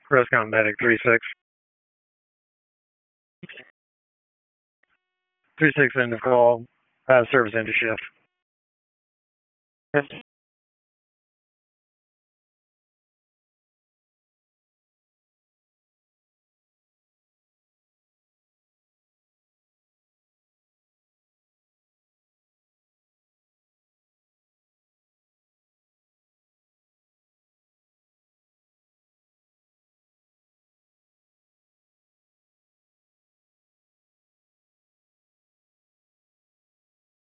Rescon Medic 3-6. 3-6 end of call. Service into shift.